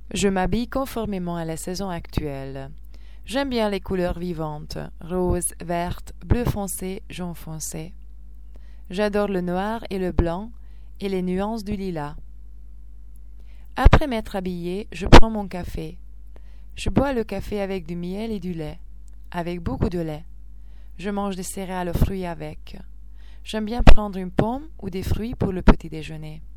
Je m'habille conformément à la saison actuelle. J'aime bien les couleurs vivantes, rose, verte, bleu foncé, jaune foncé. J'adore le noir et le blanc et les nuances du lilas. Après m'être habillée, je prends mon café. Je bois le café avec du miel et du lait, avec beaucoup de lait. Je mange des céréales aux fruits avec. J'aime bien prendre une pomme ou des fruits pour le petit déjeuner.